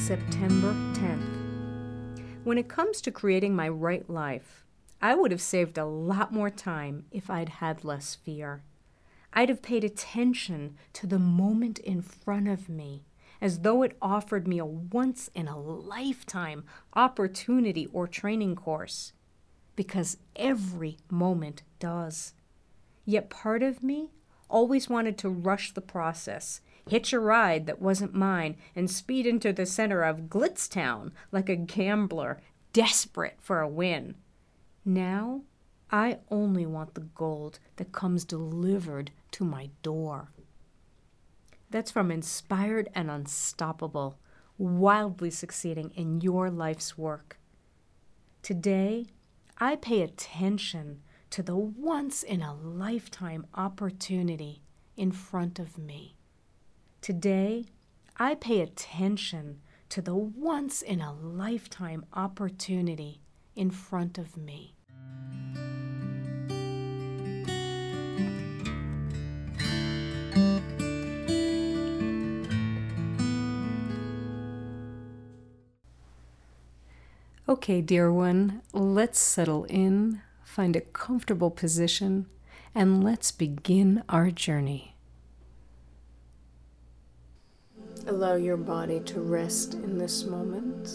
September 10th. When it comes to creating my right life, I would have saved a lot more time if I'd had less fear. I'd have paid attention to the moment in front of me, as though it offered me a once-in-a-lifetime opportunity or training course, because every moment does. Yet part of me always wanted to rush the process, hitch a ride that wasn't mine, and speed into the center of Glitztown like a gambler desperate for a win. Now, I only want the gold that comes delivered to my door. That's from Inspired and Unstoppable, wildly succeeding in your life's work. Today, I pay attention to the once-in-a-lifetime opportunity in front of me. Today, I pay attention to the once-in-a-lifetime opportunity in front of me. Okay, dear one, let's settle in, find a comfortable position, and let's begin our journey. Allow your body to rest in this moment,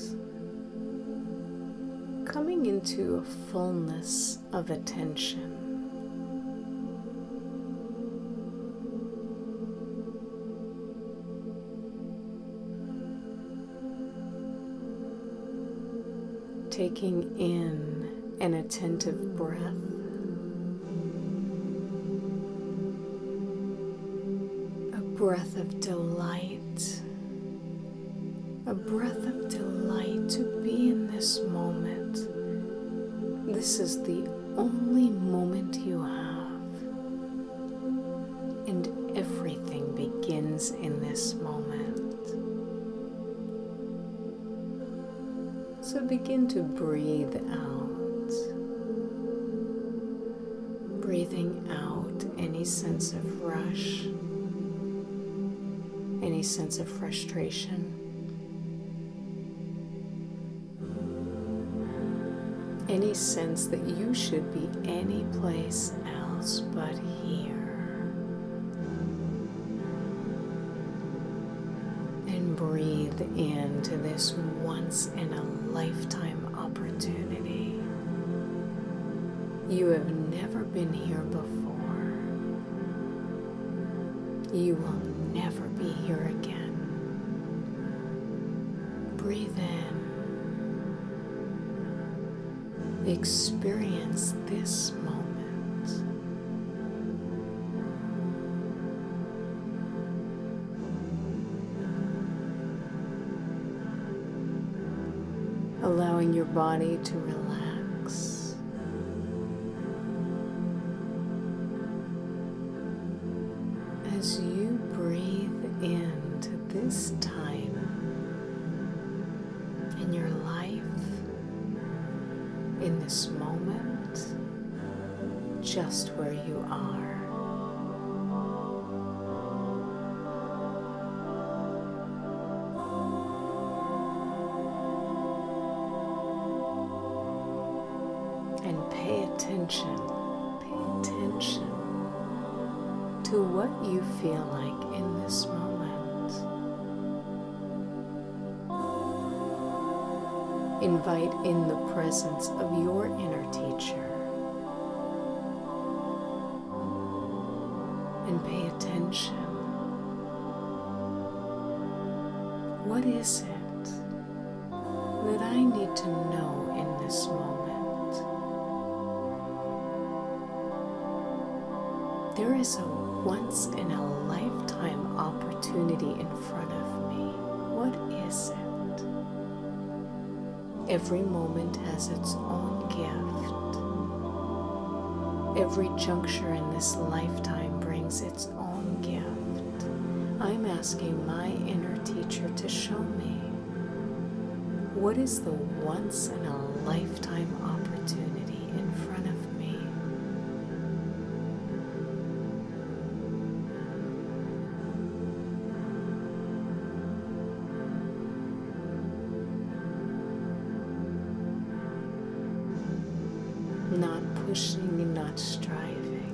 coming into a fullness of attention. Taking in an attentive breath. A breath of delight. A breath of delight to be in this moment. This is the only moment you have. And everything begins in this moment. So begin to breathe out, breathing out any sense of rush, any sense of frustration, any sense that you should be any place else but here. Breathe into this once-in-a-lifetime opportunity. You have never been here before. You will never be here again. Breathe in. Experience this moment. Allowing your body to relax. As you breathe into this time in your life, in this moment, just where you are. And pay attention to what you feel like in this moment. Invite in the presence of your inner teacher and pay attention. What is it that I need to know in this moment? There is a once-in-a-lifetime opportunity in front of me. What is it? Every moment has its own gift. Every juncture in this lifetime brings its own gift. I'm asking my inner teacher to show me, what is the once-in-a-lifetime opportunity in front of me? not striving.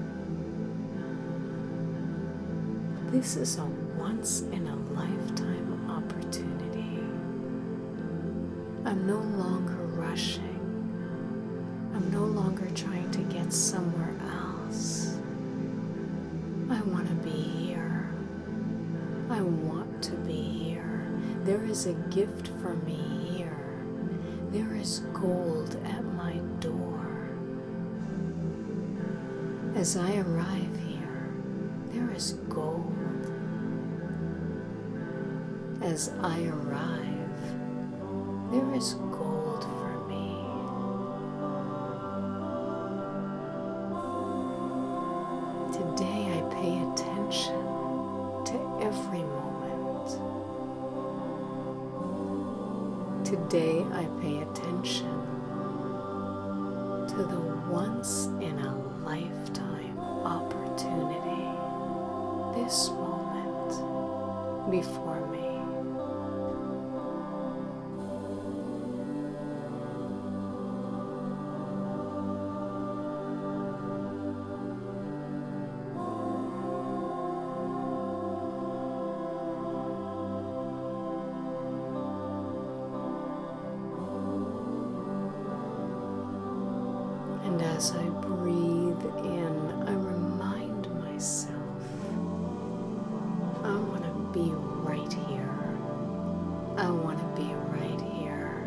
This is a once-in-a-lifetime opportunity. I'm no longer rushing. I'm no longer trying to get somewhere else. I want to be here. I want to be here. There is a gift for me here. There is gold at my door. As I arrive here, there is gold. As I arrive, there is gold for me. Today I pay attention to every moment. Today I pay attention to the once-in-a-lifetime opportunity, this moment before me. And as I breathe in, I remind myself, I want to be right here. I want to be right here.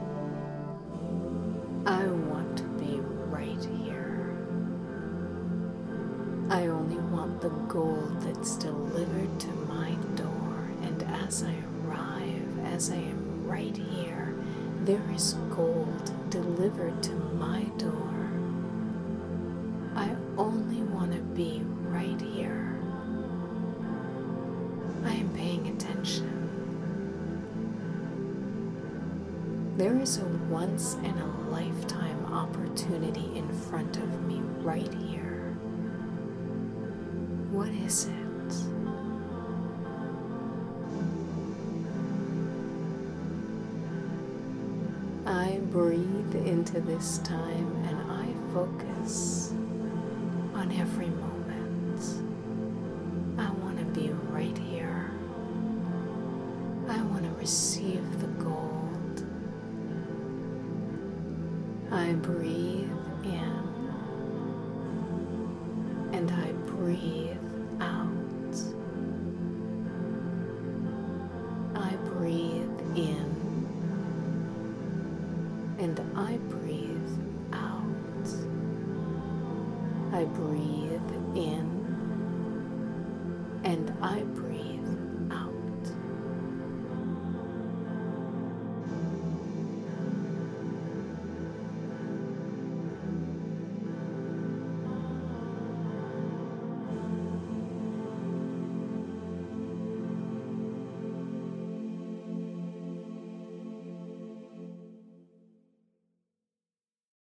I want to be right here. I only want the gold that's delivered to my door. And as I arrive, as I am right here, there is gold delivered to my door. I only want to be right here. I am paying attention. There is a once-in-a-lifetime opportunity in front of me right here. What is it? I breathe into this time and I focus on every moment. I want to be right here. I want to receive the gold. I breathe in and I breathe out. I breathe in and I breathe out. I breathe in and I breathe